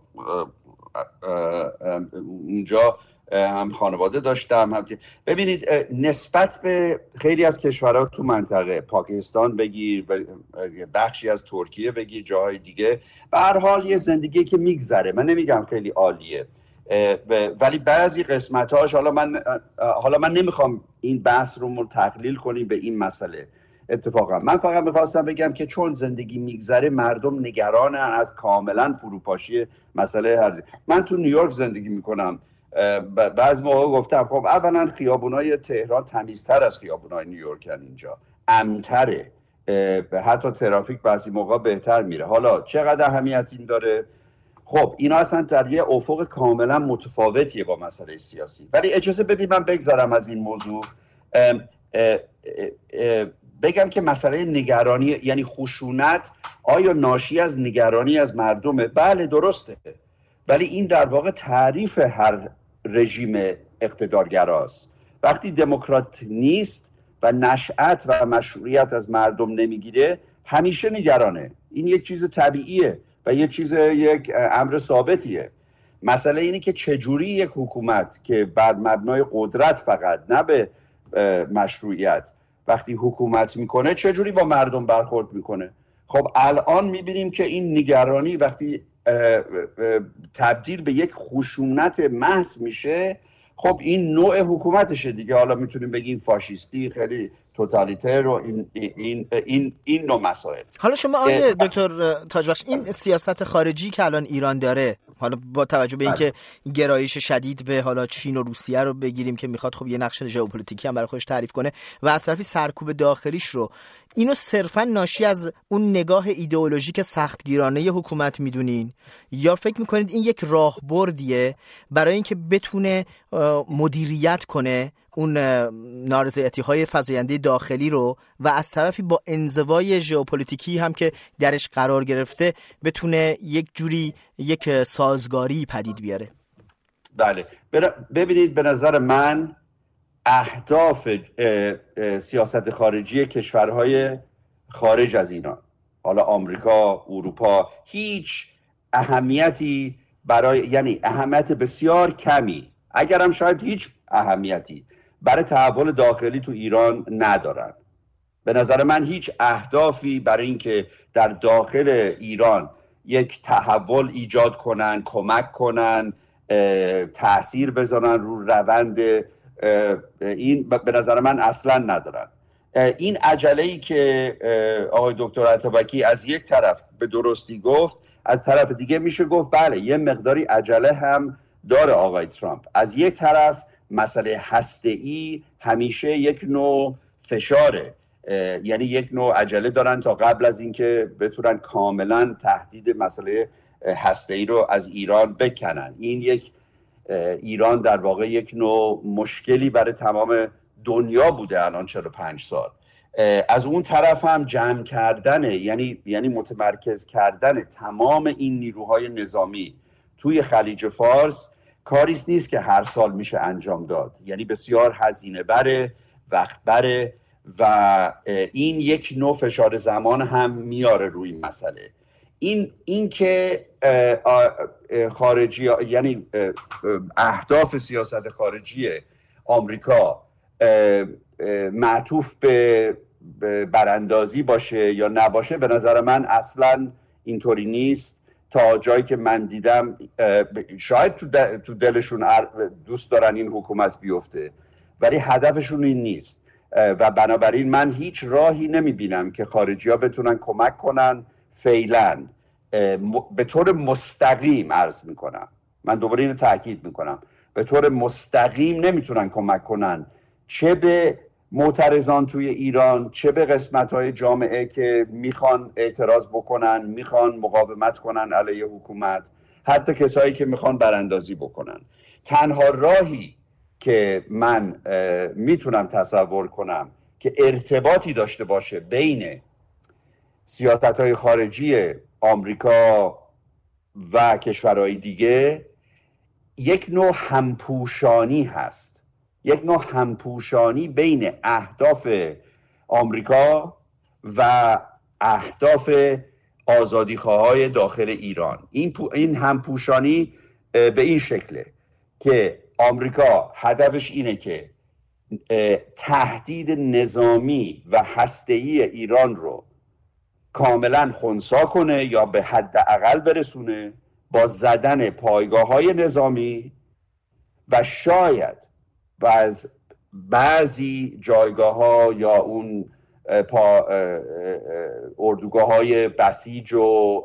اونجا هم خانواده داشتم هم. ببینید نسبت به خیلی از کشورها تو منطقه، پاکستان بگیر، بخشی از ترکیه بگیر، جاهای دیگه، به هر حال یه زندگی که میگذره، من نمیگم خیلی عالیه، ولی بعضی قسمت‌هاش، حالا من حالا من نمیخوام این بحث رو تقلیل کنیم به این مسئله. اتفاقا من فقط میخواستم بگم که چون زندگی میگذره مردم نگرانن از کاملا فروپاشی مسئله هرزی. من تو نیویورک زندگی میکنم، بعضی موقع گفتم خب اولا خیابونای تهران تمیزتر از خیابونای نیویورکن، اینجا امن‌تره، حتی ترافیک بعضی موقع بهتر میره. حالا چقدر اهمیت این داره؟ خب اینا اصلا در یه افق کاملا متفاوتیه با مسئله سیاسی. ولی اجازه بدید من بگذرم از این موضوع. اه اه اه بگم که مسئله نگرانی، یعنی خشونت، آیا ناشی از نگرانی از مردمه؟ بله درسته، ولی این در واقع تعریف هر رژیم اقتدارگراست. وقتی دموکرات نیست و نشأت و مشروعیت از مردم نمیگیره، همیشه نگرانه. این یک چیز طبیعیه و یک چیز یک امر ثابتیه. مسئله اینه که چجوری یک حکومت که بر مبنای قدرت فقط، نه به مشروعیت، وقتی حکومت میکنه چجوری با مردم برخورد میکنه. خب الان میبینیم که این نگرانی وقتی اه اه تبدیل به یک خشونت محض میشه، خب این نوع حکومتشه دیگه. حالا میتونیم بگیم فاشیستی، خیلی توتالیتر و این این این این نوع مسائل. حالا شما آقای دکتر تاجبخش، این سیاست خارجی که الان ایران داره، حالا با توجه به اینکه گرایش شدید به حالا چین و روسیه رو بگیریم که میخواد خب یه نقش ژئوپلیتیکی هم برای خودش تعریف کنه و از طرفی سرکوب داخلیش رو، اینو صرفا ناشی از اون نگاه ایدئولوژیک سختگیرانه حکومت میدونین یا فکر میکنید این یک راهبردیه برای اینکه بتونه مدیریت کنه اون نارضایتی‌های فزاینده داخلی رو و از طرفی با انزوای ژئوپلیتیکی هم که درش قرار گرفته بتونه یک جوری یک سازگاری پدید بیاره؟ بله، ببینید به نظر من اهداف سیاست خارجی کشورهای خارج از ایران، حالا آمریکا، اروپا، هیچ اهمیتی برای، یعنی اهمیت بسیار کمی، اگرم شاید هیچ اهمیتی برای تحول داخلی تو ایران ندارن. به نظر من هیچ اهدافی برای اینکه در داخل ایران یک تحول ایجاد کنن، کمک کنن، تأثیر بذارن رو روند این، به نظر من اصلا ندارن. این عجله‌ای که آقای دکتر عطابکی از یک طرف به درستی گفت، از طرف دیگه میشه گفت بله یه مقداری عجله هم داره آقای ترامپ. از یک طرف مسئله هسته‌ای همیشه یک نوع فشاره، یعنی یک نوع عجله دارن تا قبل از اینکه بتونن کاملا تهدید مسئله هسته‌ای رو از ایران بکنن. این یک ایران در واقع یک نوع مشکلی برای تمام دنیا بوده الان چهل و پنج سال. از اون طرف هم جمع کردن، یعنی یعنی متمرکز کردن تمام این نیروهای نظامی توی خلیج فارس کاری نیست که هر سال میشه انجام داد، یعنی بسیار هزینه بره، وقت بره و این یک نوع فشار زمان هم میاره روی مسئله. این این که خارجی، یعنی اهداف سیاست خارجی آمریکا معطوف به براندازی باشه یا نباشه، به نظر من اصلا اینطوری نیست. تا جایی که من دیدم شاید تو دلشون دوست دارن این حکومت بیفته، ولی هدفشون این نیست و بنابراین من هیچ راهی نمیبینم که خارجی ها بتونن کمک کنن. فعلا به طور مستقیم عرض میکنم، من دوباره اینو تاکید میکنم، به طور مستقیم نمیتونن کمک کنن، چه به معترضان توی ایران، چه به قسمت‌های جامعه که میخوان اعتراض بکنن، میخوان مقاومت کنن علیه حکومت، حتی کسایی که میخوان براندازی بکنن. تنها راهی که من میتونم تصور کنم که ارتباطی داشته باشه بین سیاست‌های خارجی آمریکا و کشورهای دیگه، یک نوع همپوشانی هست، یک نوع همپوشانی بین اهداف آمریکا و اهداف آزادیخواهای داخل ایران. این این همپوشانی به این شکله که آمریکا هدفش اینه که تهدید نظامی و هسته‌ای ایران رو کاملا خنثی کنه یا به حداقل برسونه با زدن پایگاه‌های نظامی و شاید و از بعضی جایگاه‌ها یا اون پا اردوگاه‌های بسیج و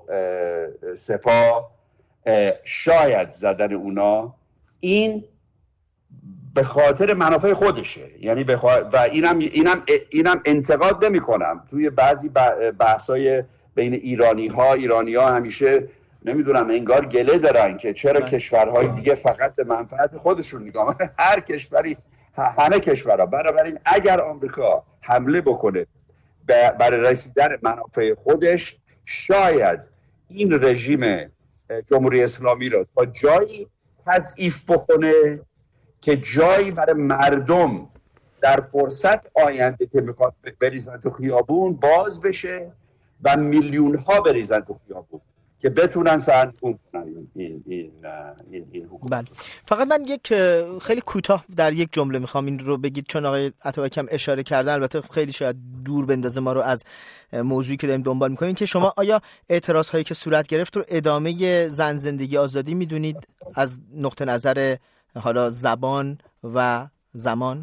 سپاه شاید زدن اونا. این به خاطر منافع خودشه، یعنی به خوا... و اینم اینم اینم انتقاد نمی کنم. توی بعضی بحث‌های بین ایرانی ها ایرانی ها همیشه نمیدونم انگار گله دارن که چرا کشورهای دیگه فقط به منفعت خودشون نگاه میکنن. هر کشوری، همه کشورها. بنابراین اگر آمریکا حمله بکنه برای رسیدن منافع خودش، شاید این رژیم جمهوری اسلامی رو تا جایی تضعیف بکنه که جایی برای مردم در فرصت آینده که میخواد بریزن تو خیابون باز بشه و میلیون ها بریزن تو خیابون که بتونن سرنگون کنن این این این این, این حکومت. بله. فقط من یک خیلی کوتاه در یک جمله میخوام این رو بگید، چون آقای عطابک هم اشاره کردن، البته خیلی شاید دور بندازه ما رو از موضوعی که داریم دنبال میکنیم، که شما آیا اعتراض هایی که صورت گرفت رو ادامه زن زندگی آزادی میدونید از نقطه نظر حالا زبان و زمان؟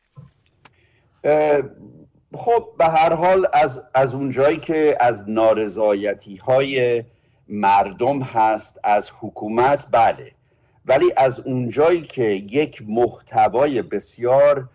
خب به هر حال از از اونجایی که از نارضایتی های مردم هست از حکومت، بله، ولی از اونجایی که یک محتوای بسیار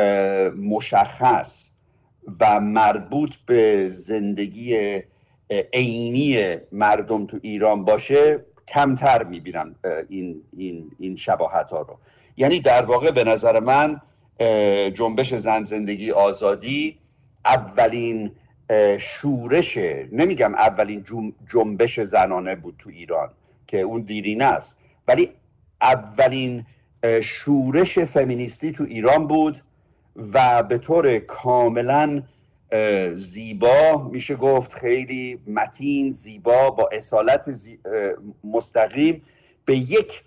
مشخص و مربوط به زندگی عینی مردم تو ایران باشه، کمتر میبینم این این این شباهت ها رو. یعنی در واقع به نظر من جنبش زن زندگی آزادی اولین شورش، نمیگم اولین جنبش زنانه بود تو ایران که اون دیرینه است، ولی اولین شورش فمینیستی تو ایران بود و به طور کاملا زیبا، میشه گفت خیلی متین، زیبا، با اصالت مستقیم به یک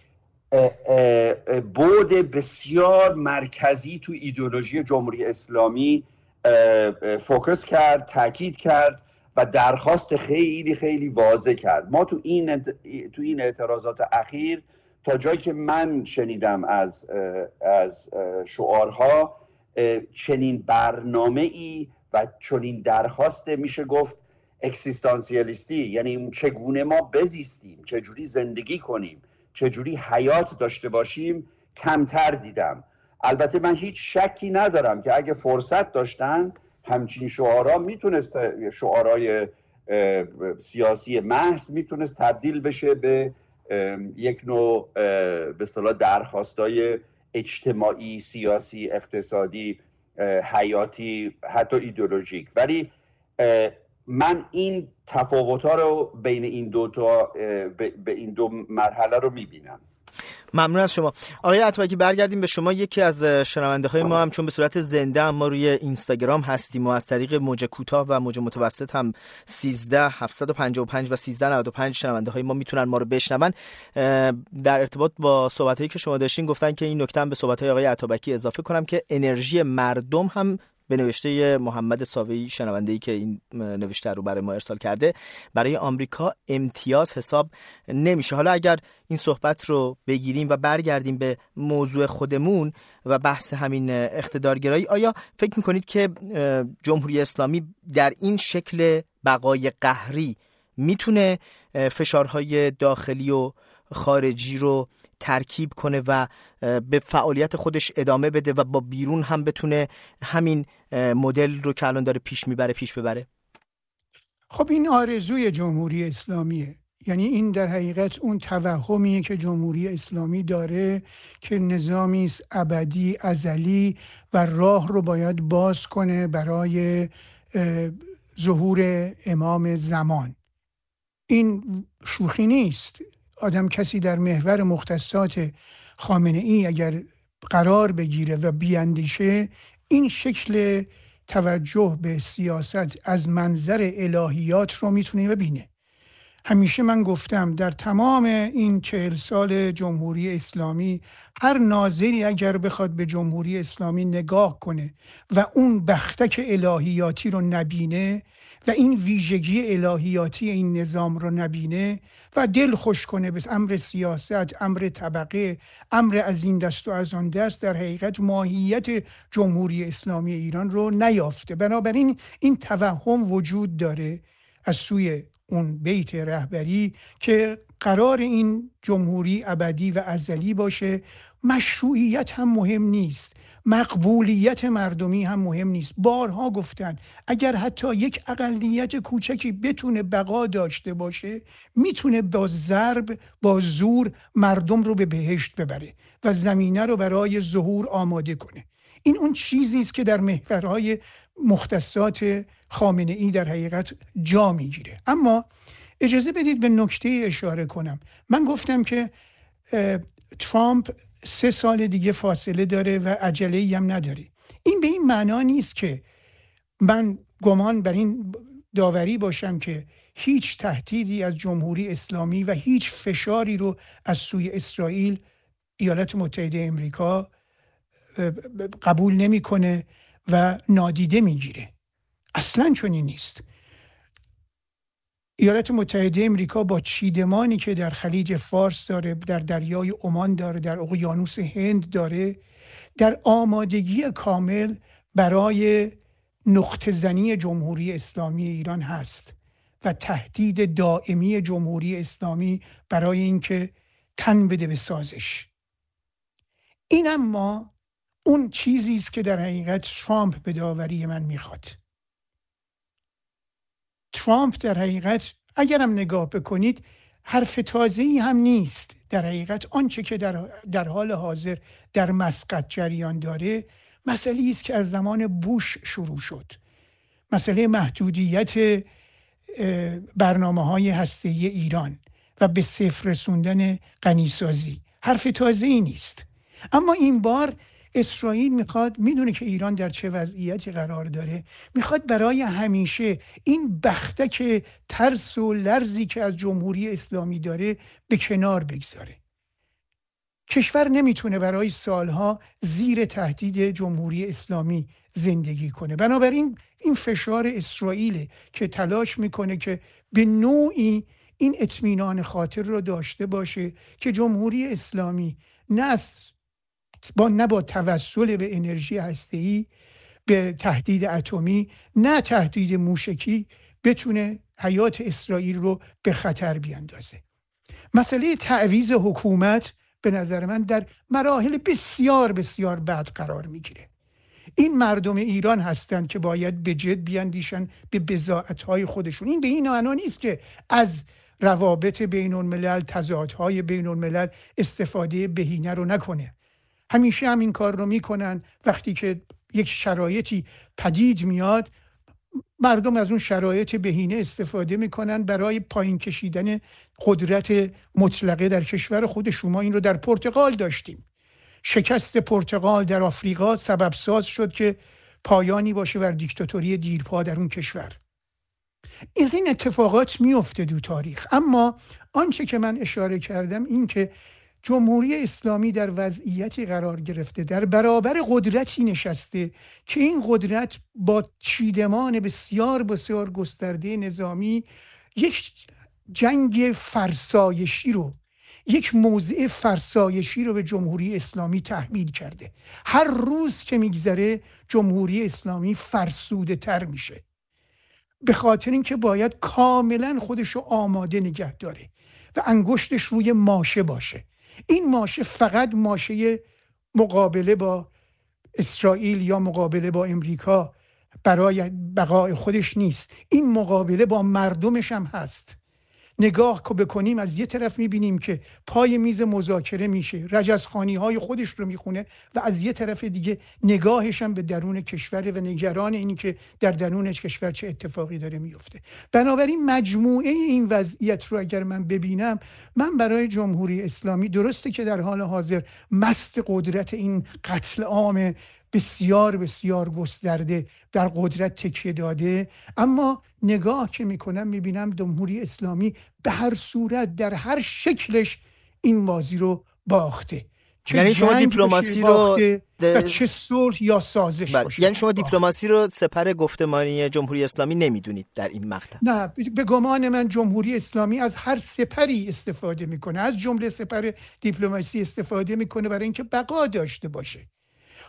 بعد بسیار مرکزی تو ایدئولوژی جمهوری اسلامی فوکس کرد، تاکید کرد و درخواست خیلی خیلی واضح کرد. ما تو این تو این اعتراضات اخیر تا جایی که من شنیدم از از شعارها، چنین برنامه‌ای و چنین درخواست، میشه گفت اکسیستانسیالیستی، یعنی چگونه ما بزیستیم، چجوری زندگی کنیم، چجوری حیات داشته باشیم، کمتر دیدم. البته من هیچ شکی ندارم که اگه فرصت داشتن همچین شعارها میتونست، شعارهای سیاسی محض میتونست تبدیل بشه به یک نوع به اصطلاح درخواستای اجتماعی، سیاسی، اقتصادی، حیاتی، حتی ایدئولوژیک. ولی من این تفاوت‌ها رو بین این دو تا به این دو مرحله رو می‌بینم. ممنون از شما آقای عطابکی. برگردیم به شما. یکی از شنونده های ما هم چون به صورت زنده هم ما روی اینستاگرام هستیم و از طریق موج کوتاه و موج متوسط هم سیزده هفتصد و پنجاه و پنج و سیزده نود و پنج شنونده های ما میتونن ما رو بشنون. در ارتباط با صحبت هایی که شما داشتین گفتن که این نکته هم به صحبت های آقای عطابکی اضافه کنم که انرژی مردم هم به نوشته محمد ساوی، شنونده‌ای که این نوشته رو برای ما ارسال کرده، برای آمریکا امتیاز حساب نمیشه. حالا اگر این صحبت رو بگیریم و برگردیم به موضوع خودمون و بحث همین اقتدارگرایی، آیا فکر میکنید که جمهوری اسلامی در این شکل بقای قهری میتونه فشارهای داخلی و خارجی رو ترکیب کنه و به فعالیت خودش ادامه بده و با بیرون هم بتونه همین مدل رو که الان داره پیش میبره پیش ببره؟ خب این آرزوی جمهوری اسلامیه. یعنی این در حقیقت اون توهمیه که جمهوری اسلامی داره که نظامی است ابدی، ازلی و راه رو باید باز کنه برای ظهور امام زمان. این شوخی نیست. آدم کسی در محور مختصات خامنه ای اگر قرار بگیره و بیاندیشه، این شکل توجه به سیاست از منظر الهیات رو میتونه ببینه. همیشه من گفتم در تمام این چهل سال جمهوری اسلامی هر ناظری اگر بخواد به جمهوری اسلامی نگاه کنه و اون بختک الهیاتی رو نبینه و این ویژگی الهیاتی این نظام رو نبینه و دل خوش کنه به امر سیاست، امر طبقه، امر از این دست و از آن دست، در حقیقت ماهیت جمهوری اسلامی ایران رو نیافته. بنابراین این توهم وجود داره از سوی اون بیت رهبری که قرار این جمهوری ابدی و ازلی باشه مشروعیت هم مهم نیست، مقبولیت مردمی هم مهم نیست. بارها گفتن اگر حتی یک اقلیت کوچکی بتونه بقا داشته باشه، میتونه با ضرب، با زور مردم رو به بهشت ببره و زمینه رو برای ظهور آماده کنه. این اون چیزی است که در محورهای مختصات خامنه‌ای در حقیقت جا میگیره. اما اجازه بدید به نکته اشاره کنم. من گفتم که ترامپ سه سال دیگه فاصله داره و عجله‌ای هم نداره. این به این معنا نیست که من گمان بر این داوری باشم که هیچ تهدیدی از جمهوری اسلامی و هیچ فشاری رو از سوی اسرائیل ایالات متحده امریکا قبول نمی‌کنه و نادیده میگیره. اصلاً چنین نیست. ایالات متحده امریکا با چیدمانی که در خلیج فارس داره، در دریای عمان داره، در اقیانوس هند داره، در آمادگی کامل برای نقطه زنی جمهوری اسلامی ایران هست و تهدید دائمی جمهوری اسلامی برای اینکه تن بده به سازش. این اما اون چیزی است که در حقیقت ترامپ به داوری من میخواد. ترامپ در حقیقت اگرم نگاه بکنید حرف تازه‌ای هم نیست. در حقیقت آنچه که در, در حال حاضر در مسقط جریان داره مسئله است که از زمان بوش شروع شد. مسئله محدودیت برنامه‌های هسته‌ای ایران و به صفر رسوندن غنیسازی حرف تازه‌ای نیست. اما این بار اسرائیل میخواد، میدونه که ایران در چه وضعیتی قرار داره، میخواد برای همیشه این بختک ترس و لرزی که از جمهوری اسلامی داره به کنار بگذاره. کشور نمیتونه برای سالها زیر تهدید جمهوری اسلامی زندگی کنه. بنابراین این فشار اسرائیل که تلاش میکنه که به نوعی این اطمینان خاطر رو داشته باشه که جمهوری اسلامی نه با نه با توسل به انرژی هسته‌ای، به تهدید اتمی، نه تهدید موشکی بتونه حیات اسرائیل رو به خطر بیاندازه. مسئله تعویض حکومت به نظر من در مراحل بسیار بسیار بد قرار میگیره. این مردم ایران هستند که باید به جد بیاندیشن به بضاعت‌های خودشون. این به این معنا نیست که از روابط بین الملل، تضادهای بین الملل استفاده بهینه رو نکنه. همیشه هم این کار رو میکنن. وقتی که یک شرایطی پدید میاد، مردم از اون شرایط بهینه استفاده میکنن برای پایین کشیدن قدرت مطلقه در کشور خودشون. ما این رو در پرتغال داشتیم. شکست پرتغال در آفریقا سبب ساز شد که پایانی باشه بر دیکتاتوری دیرپا در اون کشور. از این اتفاقات میفته دو تاریخ. اما آنچه که من اشاره کردم این که جمهوری اسلامی در وضعیتی قرار گرفته، در برابر قدرتی نشسته که این قدرت با چیدمان بسیار بسیار گسترده نظامی یک جنگ فرسایشی رو، یک موضع فرسایشی رو به جمهوری اسلامی تحمیل کرده. هر روز که میگذره جمهوری اسلامی فرسوده تر میشه، به خاطر اینکه باید کاملا خودش رو آماده نگه داره و انگشتش روی ماشه باشه. این ماشه فقط ماشه مقابله با اسرائیل یا مقابله با امریکا برای بقای خودش نیست، این مقابله با مردمش هم هست. نگاه که بکنیم از یه طرف میبینیم که پای میز مذاکره میشه، رجزخوانی های خودش رو میخونه و از یه طرف دیگه نگاهش هم به درون کشور و نگران اینی که در درون کشور چه اتفاقی داره میفته. بنابراین مجموعه این وضعیت رو اگر من ببینم، من برای جمهوری اسلامی، درسته که در حال حاضر مست قدرت این قتل عام بسیار بسیار گسترده در قدرت تکیه داده، اما نگاه که میکنم میبینم جمهوری اسلامی به هر صورت در هر شکلش این بازی رو باخته. یعنی شما دیپلماسی رو د... چه صلح یا سازش باشه. یعنی شما دیپلماسی رو سپر گفتمانی جمهوری اسلامی نمیدونید در این مقطع؟ نه، به گمان من جمهوری اسلامی از هر سپری استفاده میکنه، از جمله سپر دیپلماسی استفاده میکنه برای اینکه بقا داشته باشه.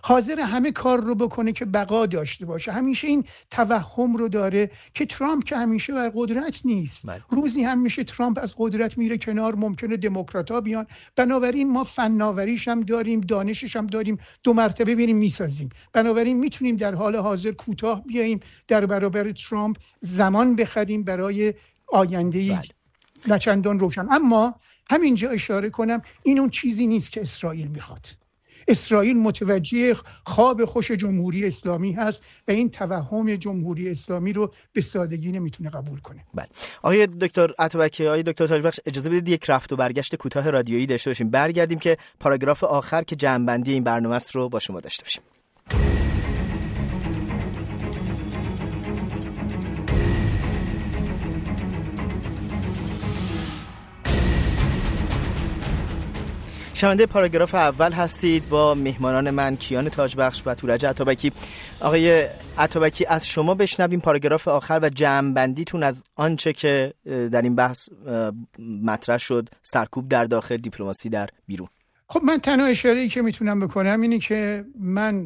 حاضر همه کار رو بکنه که بقا داشته باشه. همیشه این توهم رو داره که ترامپ که همیشه بر قدرت نیست. بله. روزی هم میشه ترامپ از قدرت میره کنار، ممکنه دموکرات‌ها بیان. بنابراین ما فناوریش هم داریم، دانشش هم داریم، دو مرتبه بریم میسازیم. بنابراین میتونیم در حال حاضر کوتاه بیاییم در برابر ترامپ، زمان بخریم برای آینده‌ای بله. نچندان روشن. اما همینجا اشاره کنم این اون چیزی نیست که اسرائیل میخواد. اسرائیل متوجه خواب خوش جمهوری اسلامی هست و این توهم جمهوری اسلامی رو به سادگی نمیتونه قبول کنه. بله. آقای دکتر عطابکی، آقای دکتر تاجبخش، اجازه بدید یک رفت و برگشت کوتاه رادیویی داشته باشیم. برگردیم که پاراگراف آخر که جمع‌بندی این برنامه است رو با شما داشته باشیم. شنونده پاراگراف اول هستید با مهمانان من کیان تاجبخش و تورج عطابکی. آقای عطابکی، از شما بشنویم پاراگراف آخر و جمع‌بندیتون از آنچه که در این بحث مطرح شد، سرکوب در داخل، دیپلماسی در بیرون. خب من تنها اشاره‌ای که میتونم بکنم اینه که من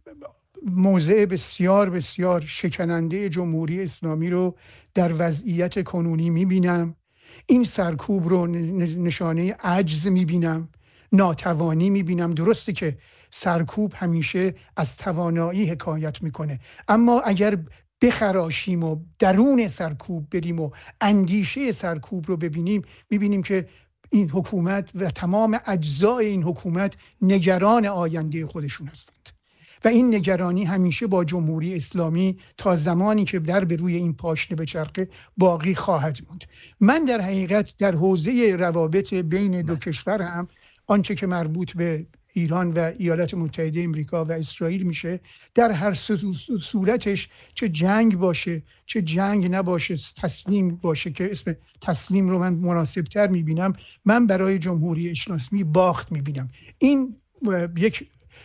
موضع بسیار بسیار شکننده جمهوری اسلامی رو در وضعیت کنونی میبینم. این سرکوب رو نشانه عجز میبینم، ناتوانی میبینم. درسته که سرکوب همیشه از توانایی حکایت میکنه، اما اگر بخراشیم و درون سرکوب بریم و اندیشه سرکوب رو ببینیم، میبینیم که این حکومت و تمام اجزای این حکومت نگران آینده خودشون هستند و این نگرانی همیشه با جمهوری اسلامی تا زمانی که در به روی این پاشنه بچرخه باقی خواهد موند. من در حقیقت در حوزه روابط بین دو کشور هم آنچه که مربوط به ایران و ایالات متحده امریکا و اسرائیل میشه، در هر صورتش، چه جنگ باشه چه جنگ نباشه، تسلیم باشه که اسم تسلیم رو من مناسبتر میبینم، من برای جمهوری اسلامی باخت میبینم. این یک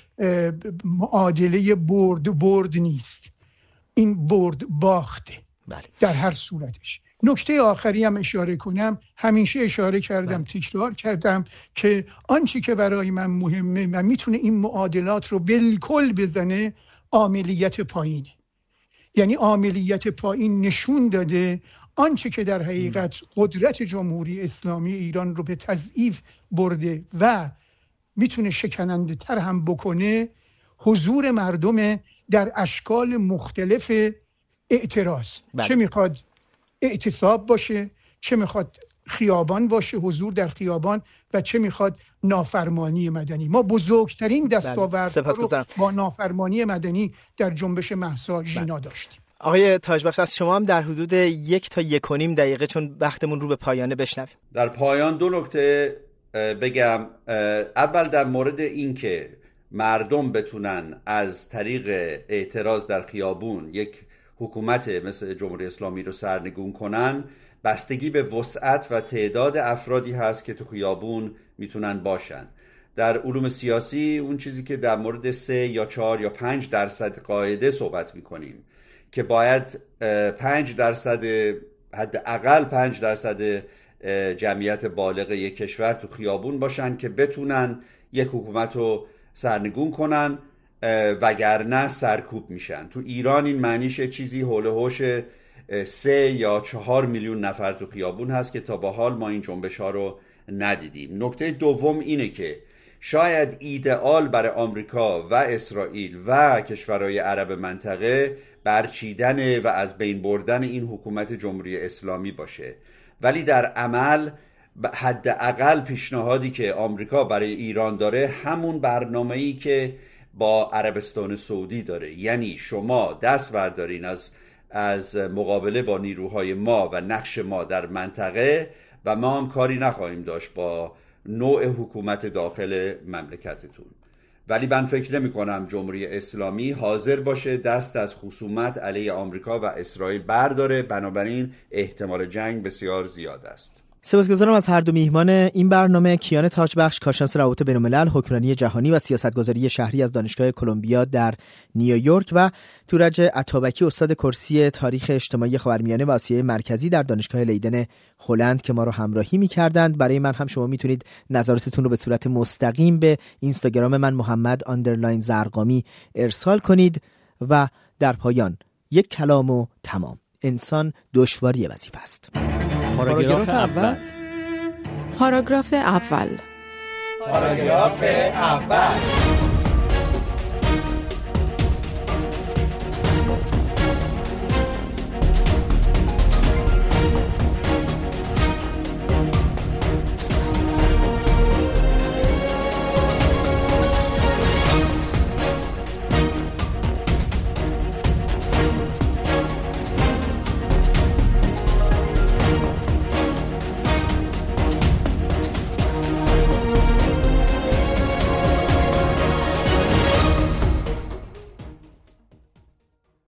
معادله برد برد نیست، این برد باخته. بله. در هر صورتش. نکته آخری هم اشاره کنم، همیشه اشاره کردم، بله. تکرار کردم که آنچه که برای من مهمه و میتونه این معادلات رو بالکل بزنه، عاملیت پایینه. یعنی عاملیت پایین نشون داده آنچه که در حقیقت قدرت جمهوری اسلامی ایران رو به تضعیف برده و میتونه شکننده تر هم بکنه، حضور مردم در اشکال مختلف اعتراض. بله. چه میخواد اعتصاب باشه، چه میخواد خیابان باشه، حضور در خیابان، و چه میخواد نافرمانی مدنی. ما بزرگترین دستاورد رو با نافرمانی مدنی در جنبش مهسا ژینا داشتیم. آقای تاجبخش، از شما هم در حدود یک تا یک و نیم دقیقه، چون وقتمون رو به پایانه، بشنویم. در پایان دو نکته بگم. اول در مورد این که مردم بتونن از طریق اعتراض در خیابون یک حکومت مثل جمهوری اسلامی رو سرنگون کنن، بستگی به وسعت و تعداد افرادی هست که تو خیابون میتونن باشن. در علوم سیاسی اون چیزی که در مورد سه یا چهار یا پنج درصد قاعده صحبت میکنیم که باید پنج درصد، حداقل پنج درصد جمعیت بالغ یک کشور تو خیابون باشن که بتونن یک حکومت رو سرنگون کنن، وگرنه سرکوب میشن. تو ایران این معنیش چیزی حول و حوش سه یا چهار میلیون نفر تو خیابون هست که تا به حال ما این جنبش ها رو ندیدیم. نکته دوم اینه که شاید ایدئال برای آمریکا و اسرائیل و کشورهای عرب منطقه برچیدن و از بین بردن این حکومت جمهوری اسلامی باشه، ولی در عمل حداقل پیشنهادی که آمریکا برای ایران داره همون برنامه‌ای که با عربستان سعودی داره، یعنی شما دست بردارین از از مقابله با نیروهای ما و نقش ما در منطقه و ما هم کاری نخواهیم داشت با نوع حکومت داخل مملکتتون. ولی من فکر نمی کنم جمهوری اسلامی حاضر باشه دست از خصومت علیه آمریکا و اسرائیل برداره، بنابراین احتمال جنگ بسیار زیاد است. سپاسگزارم از هر دو میهمان این برنامه، کیان تاجبخش، کارشناس روابط بین‌الملل، حکمرانی جهانی و سیاستگذاری شهری از دانشگاه کلمبیا در نیویورک و تورج عطابکی، استاد کرسی تاریخ اجتماعی خاورمیانه و آسیای مرکزی در دانشگاه لیدن هلند که ما رو همراهی می‌کردند. برای من هم شما میتونید نظراتتون رو به صورت مستقیم به اینستاگرام من محمد آندرلاین زرقامی ارسال کنید. و در پایان یک کلام و تمام: انسان دشواری وظیفه است. پاراگراف اول. پاراگراف اول. پاراگراف اول.